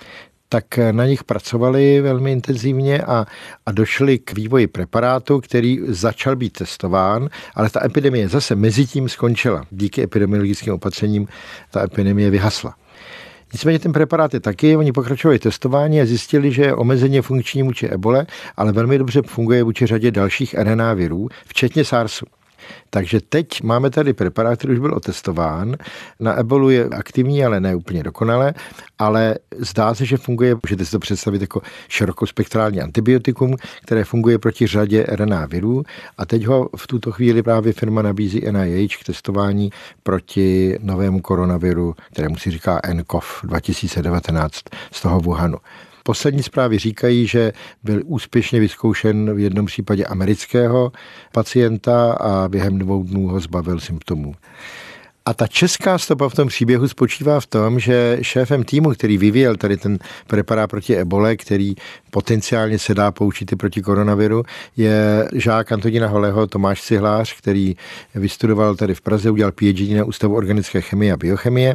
I: Tak na nich pracovali velmi intenzivně a, a došli k vývoji preparátu, který začal být testován, ale ta epidemie zase mezi tím skončila. Díky epidemiologickým opatřením ta epidemie vyhasla. Nicméně ten preparát je taky, oni pokračovali testování a zjistili, že je omezeně funkční vůči ebole, ale velmi dobře funguje vůči řadě dalších R N A virů, včetně SARSu. Takže teď máme tady preparát, který už byl otestován. Na ebolu je aktivní, ale ne úplně dokonale, ale zdá se, že funguje, můžete si to představit jako širokospektrální antibiotikum, které funguje proti řadě R N A virů a teď ho v tuto chvíli právě firma nabízí N I H k testování proti novému koronaviru, kterému si říká N C O V dva tisíce devatenáct z toho Wuhanu. Poslední zprávy říkají, že byl úspěšně vyzkoušen v jednom případě amerického pacienta a během dvou dnů ho zbavil symptomů. A ta česká stopa v tom příběhu spočívá v tom, že šéfem týmu, který vyvíjel tady ten preparát proti ebole, který potenciálně se dá použít i proti koronaviru, je žák Antonína Holého Tomáš Cihlář, který vystudoval tady v Praze, udělal P H D na Ústavu organické chemie a biochemie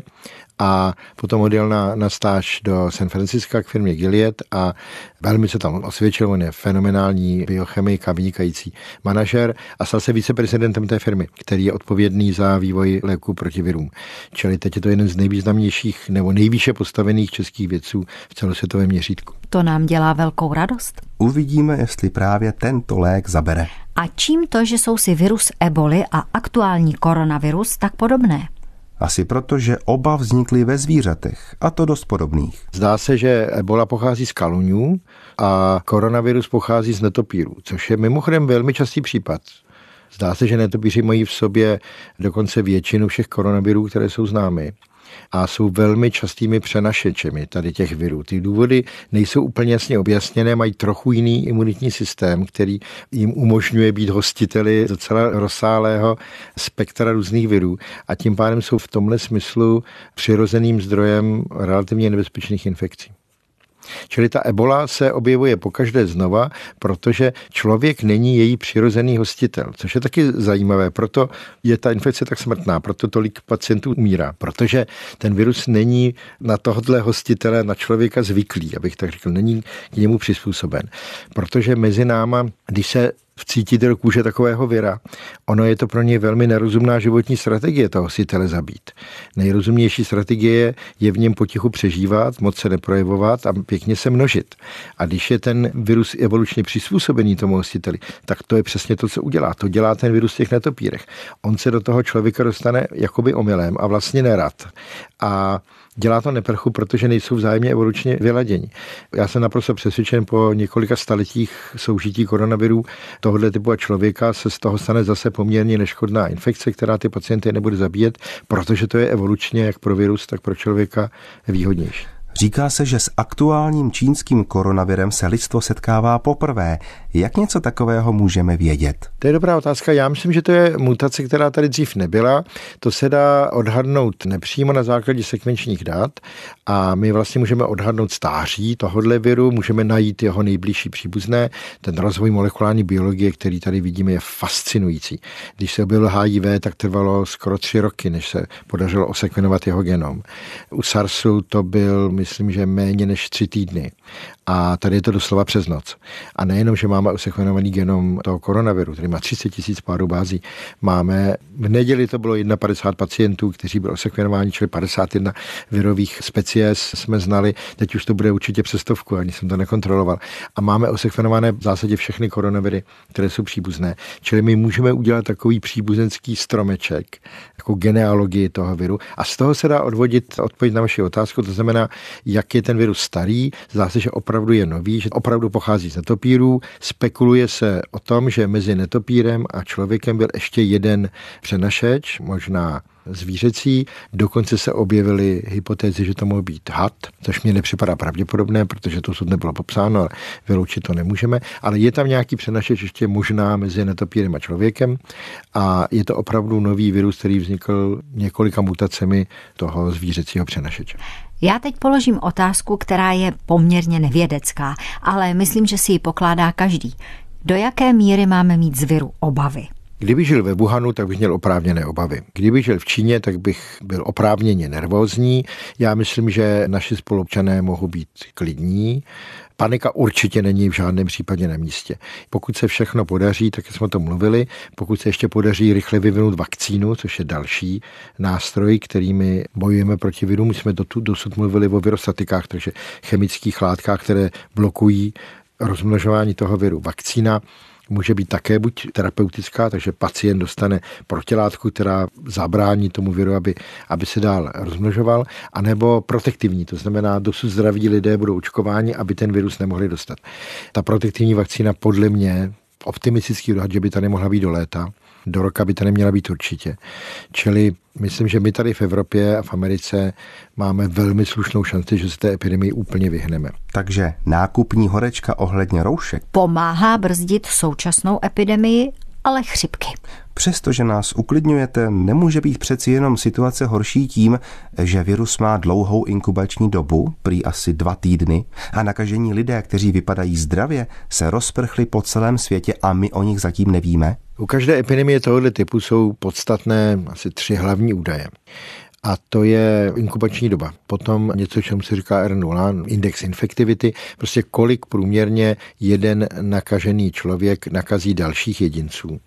I: a potom odjel na, na stáž do San Francisca k firmě Gilead a velmi se tam osvědčil, on je fenomenální biochemik a vynikající manažer a stal se viceprezidentem té firmy, který je odpovědný za vývoj léků proti virům. Čili teď je to jeden z nejvýznamnějších nebo nejvýše postavených českých vědců v celosvětovém měřítku.
C: To nám dělá velkou radost.
D: Uvidíme, jestli právě tento lék zabere.
C: A čím to, že jsou si virus eboli a aktuální koronavirus tak podobné?
D: Asi proto, že oba vznikly ve zvířatech, a to dost podobných.
I: Zdá se, že ebola pochází z kaluňů a koronavirus pochází z netopírů, což je mimochodem velmi častý případ. Zdá se, že netopíři mají v sobě dokonce většinu všech koronavirů, které jsou známy. A jsou velmi častými přenašečemi tady těch virů. Ty důvody nejsou úplně jasně objasněné, mají trochu jiný imunitní systém, který jim umožňuje být hostiteli docela rozsáhlého spektra různých virů a tím pádem jsou v tomhle smyslu přirozeným zdrojem relativně nebezpečných infekcí. Čili ta ebola se objevuje pokaždé znova, protože člověk není její přirozený hostitel, což je taky zajímavé. Proto je ta infekce tak smrtná, proto tolik pacientů umírá, protože ten virus není na tohohle hostitele, na člověka zvyklý, abych tak řekl, není k němu přizpůsoben. Protože mezi náma, když se vcítíte do kůže takového vira, ono je to pro ně velmi nerozumná životní strategie toho hostitele zabít. Nejrozumnější strategie je v něm potichu přežívat, moc se neprojevovat a pěkně se množit. A když je ten virus evolučně přizpůsobený tomu hostiteli, tak to je přesně to, co udělá. To dělá ten virus v těch netopírech. On se do toho člověka dostane jakoby omylem a vlastně nerad. A dělá to neprchu, protože nejsou vzájemně evolučně vyladěni. Já jsem naprosto přesvědčen, po několika staletích soužití koronavirů tohoto typu a člověka se z toho stane zase poměrně neškodná infekce, která ty pacienty nebude zabíjet, protože to je evolučně jak pro virus, tak pro člověka výhodnější.
D: Říká se, že s aktuálním čínským koronavirem se lidstvo setkává poprvé. Jak něco takového můžeme vědět?
I: To je dobrá otázka. Já myslím, že to je mutace, která tady dřív nebyla. To se dá odhadnout nepřímo na základě sekvenčních dat a my vlastně můžeme odhadnout stáří tohohle viru, můžeme najít jeho nejbližší příbuzné. Ten rozvoj molekulární biologie, který tady vidíme, je fascinující. Když se objevil H I V, tak trvalo skoro tři roky, než se podařilo osekvenovat jeho genom. U SARSu to byl, myslím, že méně než tři týdny. A tady je to doslova přes noc. A nejenom, že máme osekvenovaný genom toho koronaviru, který má třicet tisíc párů bází, máme, v neděli to bylo padesát jedna pacientů, kteří byli osekvenováni, čili padesát jedna virových species jsme znali, teď už to bude určitě přes stovku, ani jsem to nekontroloval. A máme osekvenované v zásadě všechny koronaviry, které jsou příbuzné. Čili my můžeme udělat takový příbuzenský stromeček, jako genealogii toho viru a z toho se dá odvodit odpověď na vaši otázku, to znamená, jak je ten virus starý, zdá se, že opravdu je nový, že opravdu pochází z netopírů. Spekuluje se o tom, že mezi netopírem a člověkem byl ještě jeden přenašeč, možná zvířecí. Dokonce se objevily hypotézy, že to mohl být had, což mě nepřipadá pravděpodobné, protože to sud nebylo popsáno, ale vyloučit to nemůžeme. Ale je tam nějaký přenašeč ještě možná mezi netopírem a člověkem a je to opravdu nový virus, který vznikl několika mutacemi toho zvířecího přenašeče.
C: Já teď položím otázku, která je poměrně nevědecká, ale myslím, že si ji pokládá každý. Do jaké míry máme mít z viru obavy?
I: Kdyby žil ve Wuhanu, tak bych měl oprávněné obavy. Kdyby žil v Číně, tak bych byl oprávněně nervózní. Já myslím, že naši spoluobčané mohou být klidní. Panika určitě není v žádném případě na místě. Pokud se všechno podaří, tak jsme o tom mluvili, pokud se ještě podaří rychle vyvinout vakcínu, což je další nástroj, kterými bojujeme proti viru, my jsme dosud mluvili o virostatikách, takže chemických látkách, které blokují rozmnožování toho viru. Vakcína může být také buď terapeutická, takže pacient dostane protilátku, která zabrání tomu viru, aby, aby se dál rozmnožoval, anebo protektivní, to znamená, dosud zdraví lidé budou očkováni, aby ten virus nemohli dostat. Ta protektivní vakcína podle mě, optimistický odhad, že by ta nemohla být do léta, do roka by to neměla být určitě. Čili myslím, že my tady v Evropě a v Americe máme velmi slušnou šanci, že se té epidemii úplně vyhneme.
D: Takže nákupní horečka ohledně roušek
C: pomáhá brzdit současnou epidemii, ale chřipky.
D: Přestože nás uklidňujete, nemůže být přeci jenom situace horší tím, že virus má dlouhou inkubační dobu, prý asi dva týdny, a nakažení lidé, kteří vypadají zdravě, se rozprchli po celém světě a my o nich zatím nevíme?
I: U každé epidemie tohoto typu jsou podstatné asi tři hlavní údaje. A to je inkubační doba. Potom něco, čemu se říká R nula, index infektivity, prostě kolik průměrně jeden nakažený člověk nakazí dalších jedinců.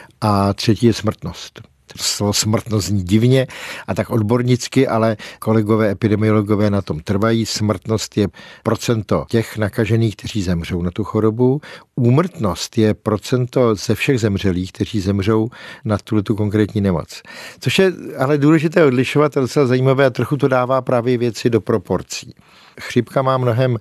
I: A třetí je smrtnost. Slovo smrtnost zní divně a tak odbornicky, ale kolegové epidemiologové na tom trvají. Smrtnost je procento těch nakažených, kteří zemřou na tu chorobu. Úmrtnost je procento ze všech zemřelých, kteří zemřou na tu konkrétní nemoc. Což je ale důležité odlišovat a docela zajímavé a trochu to dává právě věci do proporcí. chřipka má mnohem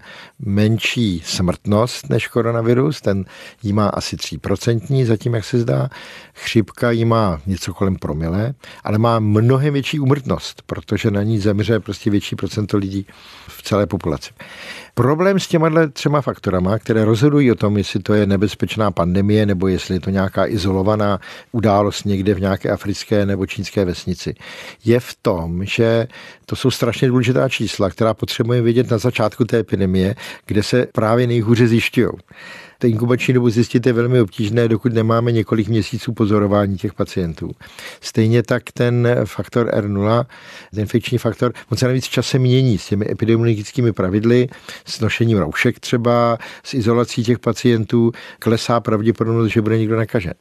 I: menší smrtnost než koronavirus, ten jí má asi tři procenta, zatím, jak se zdá. Chřipka jí má něco kolem promile, ale má mnohem větší úmrtnost, protože na ní zemře prostě větší procento lidí v celé populaci. Problém s těma třema faktorama, které rozhodují o tom, jestli to je nebezpečná pandemie, nebo jestli je to nějaká izolovaná událost někde v nějaké africké nebo čínské vesnici, je v tom, že to jsou strašně důležitá čísla, která potřebujeme vědět na začátku té epidemie, kde se právě nejhůře zjišťují. Tu inkubační dobu zjistit je velmi obtížné, dokud nemáme několik měsíců pozorování těch pacientů. Stejně tak ten faktor R nula, ten infekční faktor, on se navíc časem mění s těmi epidemiologickými pravidly, s nošením roušek třeba, s izolací těch pacientů, klesá pravděpodobnost, že bude někdo nakažen.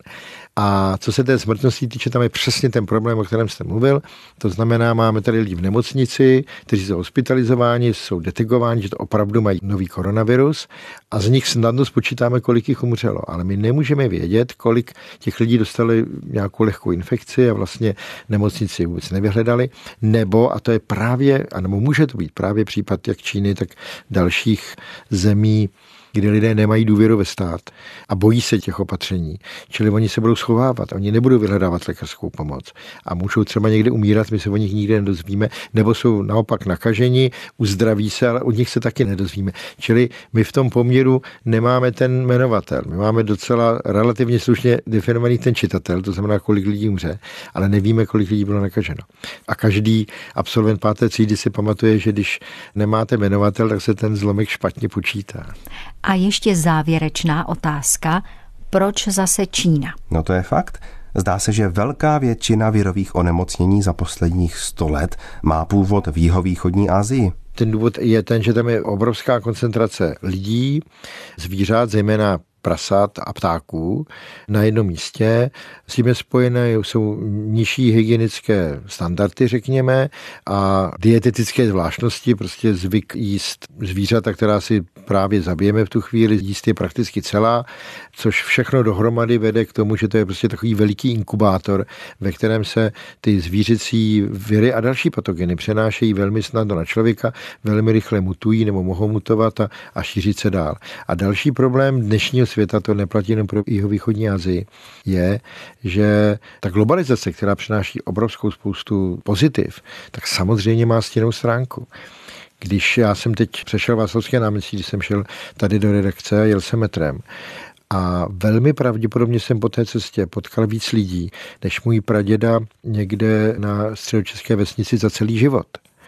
I: A co se té smrtnosti týče, tam je přesně ten problém, o kterém jste mluvil. To znamená, máme tady lidi v nemocnici, kteří jsou hospitalizováni, jsou detekováni, že to opravdu mají nový koronavirus a z nich snadno spočítáme, kolik jich umřelo. Ale my nemůžeme vědět, kolik těch lidí dostali nějakou lehkou infekci a vlastně nemocnici vůbec nevyhledali. Nebo, a to je právě, anebo může to být právě případ jak Číny, tak dalších zemí, kdy lidé nemají důvěru ve stát a bojí se těch opatření. Čili oni se budou schovávat, oni nebudou vyhledávat lékařskou pomoc a můžou třeba někde umírat, my se o nich nikdy nedozvíme, nebo jsou naopak nakaženi, uzdraví se, ale od nich se taky nedozvíme. Čili my v tom poměru nemáme ten jmenovatel. My máme docela relativně slušně definovaný ten čitatel, to znamená, kolik lidí umře, ale nevíme, kolik lidí bylo nakaženo. A každý absolvent páté třídy si pamatuje, že když nemáte jmenovatel, tak se ten zlomek špatně počítá.
C: A ještě závěrečná otázka. Proč zase Čína?
D: No to je fakt. Zdá se, že velká většina virových onemocnění za posledních sto let má původ v jihovýchodní Asii.
I: Ten důvod je ten, že tam je obrovská koncentrace lidí, zvířat, zejména prasat a ptáků na jednom místě. S tím je spojené, jsou nižší hygienické standardy, řekněme, a dietetické zvláštnosti, prostě zvyk jíst zvířata, která si právě zabijeme v tu chvíli, jíst je prakticky celá, což všechno dohromady vede k tomu, že to je prostě takový veliký inkubátor, ve kterém se ty zvířecí viry a další patogeny přenášejí velmi snadno na člověka, velmi rychle mutují nebo mohou mutovat a, a šířit se dál. A další problém dnešního světa, to neplatí jenom pro jihovýchodní Asii, je, že ta globalizace, která přináší obrovskou spoustu pozitiv, tak samozřejmě má stinnou stránku. Když já jsem teď přešel Václavské náměstí, když jsem šel tady do redakce, jel jsem metrem, a velmi pravděpodobně jsem po té cestě potkal víc lidí, než můj praděda někde na středočeské vesnici za celý život.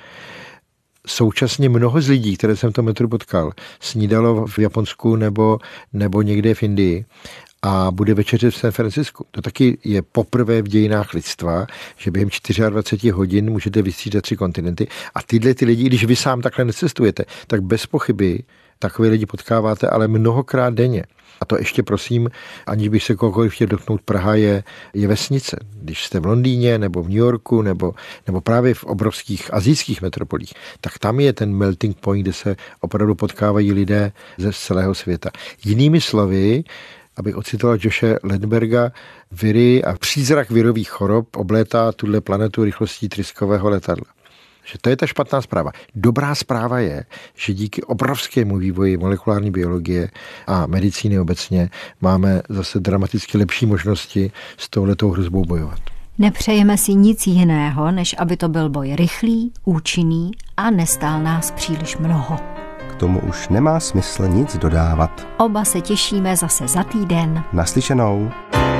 I: Současně mnoho z lidí, které jsem v tom metru potkal, snídalo v Japonsku nebo, nebo někde v Indii a bude večeřet v San Francisku. To taky je poprvé v dějinách lidstva, že během dvacet čtyři hodin můžete vystřídat tři kontinenty a tyhle ty lidi, když vy sám takhle necestujete, tak bez pochyby takové lidi potkáváte, ale mnohokrát denně. A to ještě prosím, aniž bych se kohokoliv chtěl dotknout, Praha je, je vesnice. Když jste v Londýně nebo v New Yorku nebo, nebo právě v obrovských asijských metropolích, tak tam je ten melting point, kde se opravdu potkávají lidé ze celého světa. Jinými slovy, abych ocitoval Joshe Ledberga, viry a přízrak virových chorob oblétá tuhle planetu rychlostí tryskového letadla. Že to je ta špatná zpráva. Dobrá zpráva je, že díky obrovskému vývoji molekulární biologie a medicíny obecně máme zase dramaticky lepší možnosti s touhletou hrozbou bojovat.
C: Nepřejeme si nic jiného, než aby to byl boj rychlý, účinný a nestál nás příliš mnoho.
D: K tomu už nemá smysl nic dodávat.
C: Oba se těšíme zase za týden.
D: Naslyšenou.